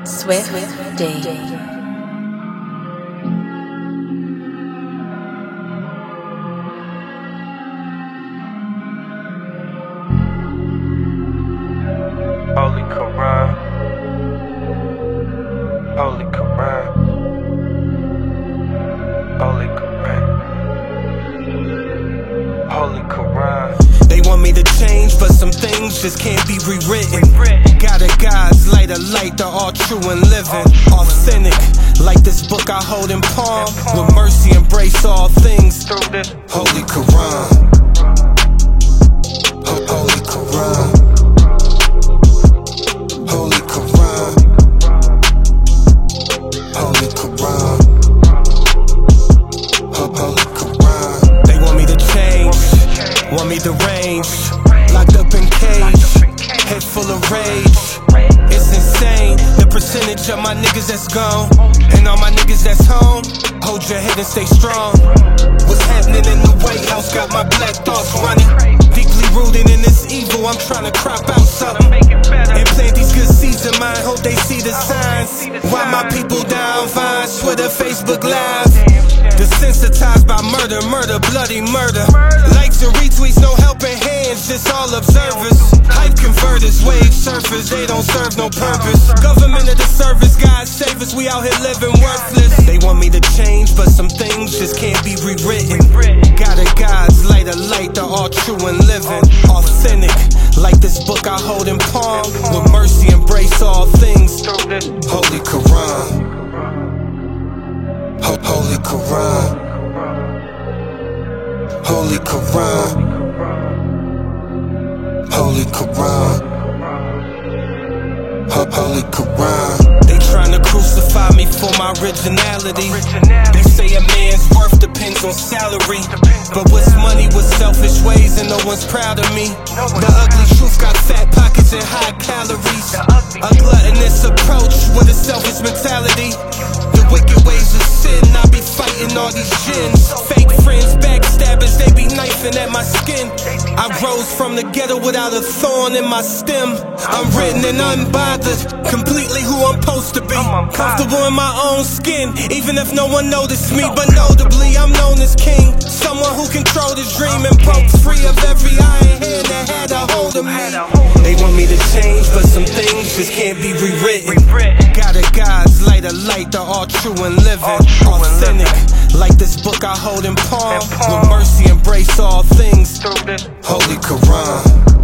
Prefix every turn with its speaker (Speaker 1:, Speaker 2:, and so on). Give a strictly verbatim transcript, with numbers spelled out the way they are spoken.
Speaker 1: Swift D.
Speaker 2: Holy Quran, Holy Quran, Holy Quran, Holy Quran.
Speaker 3: They want me to change, but some things just can't be rewritten. Gotta God's light, a light, they're all true and living. Authentic, like this book I hold in palm. With mercy, embrace all things through this Holy Quran. Ho- Holy Quran. Holy Quran. Holy Quran. Ho- Holy Quran. They want me to change, want me to range, locked up in cage, head full of rage. It's insane, the percentage of my niggas that's gone, and all my niggas that's home. Hold your head and stay strong. What's happening in the White House got my black thoughts running. Deeply rooted in this evil, I'm trying to crop out something and plant these good seeds in mine. Hope they see the signs. Why my people down, Vine, Twitter, Facebook Live. Desensitized by murder, murder, bloody murder. Likes and retweets, no helping hands, just all observers. Hype converters, wave surfers, they don't serve no purpose. Government of the service, God save us, we out here living worthless. They want me to change, but some things just can't be rewritten. Got a God's light, a light, they're all true and living. Authentic, like this book I hold in palm. With mercy, embrace all things. Holy Quran. Ho- Holy Quran. Holy Quran. Holy Quran. Ho- Holy Quran. They tryna crucify me for my originality. They say a man's worth depends on salary, but what's money with selfish ways and no one's proud of me. The ugly truth got fat pockets and high calories. A gluttonous approach with a selfish mentality. The wicked ways of sin, I be fighting all these gins. Fake friends, backstabbers, they be knifing at my skin. I rose from the ghetto without a thorn in my stem. I'm written and unbothered, completely who I'm supposed to be. Comfortable in my own skin, even if no one noticed me. But notably, I'm known as king. Someone who controlled his dream and broke free of every iron hand that had a hold of me. They want me to change, but some things just can't be rewritten. Got a God's light, a light, they're all true and living. Authentic, like this book I hold in palm. With mercy, embrace all things. Holy Quran.